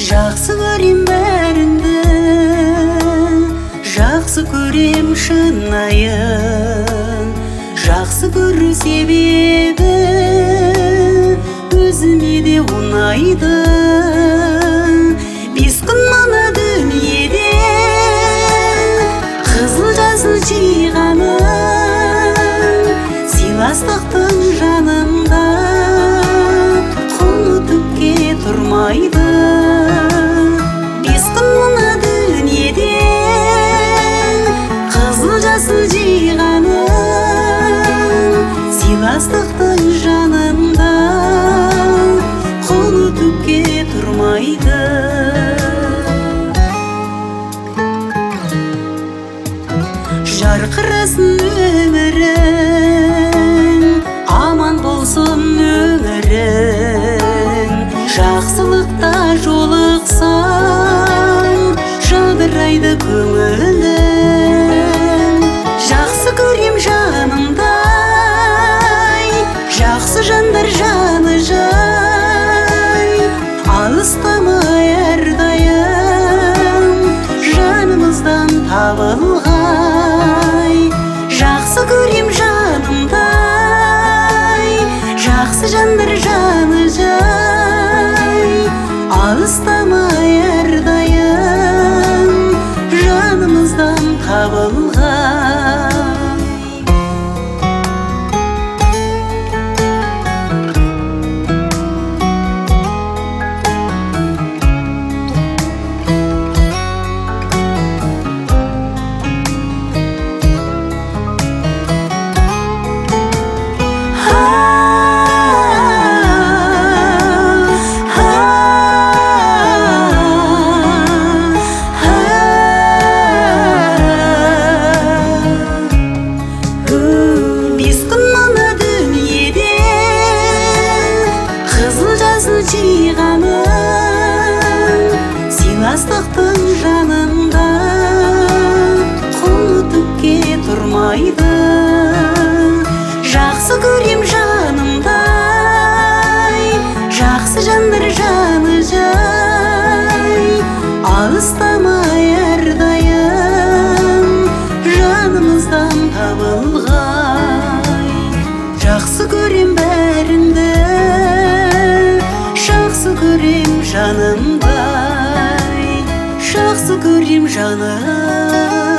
Жақсы көрем бәріңді, жақсы көрем шынайын. Жақсы көру себебі өзіме де ұнайды. Бес күн мына дүниеде қызыл жасыл жиғаным, сыйластықтың жанында құны түкке тұрмайды. Бес күн мына дүниеде қызыл жасыл жиғаным, сыйластықтың жанында құны түкке тұрмайды. Жарқырасын өмірің, аман болсын өңірің. Жақсылықта жолықсаң, жадырайды көңілің. Жақсы көрем жанымдай, жақсы жандар жаны жай. Алыстамай әрдайым жанымыздан табылғай. Жақсы көрем жанымдай, жақсы жандар жаны жай. Алыстамай әрдайым жанымыздан табылғай. Сыйластықтың жанында құны түкке тұрмайды. Жақсы көрем жанымдай, жақсы жандар жаны жай. Алыстамай әрдайым жанымыздан табылғай. Жақсы көрем бәріңді, жақсы көрем жанымдай, жақсы көрем жаным.